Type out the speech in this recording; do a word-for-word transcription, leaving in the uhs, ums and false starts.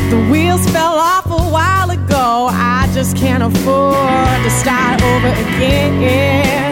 The wheels fell off a while ago. I just can't afford to start over again.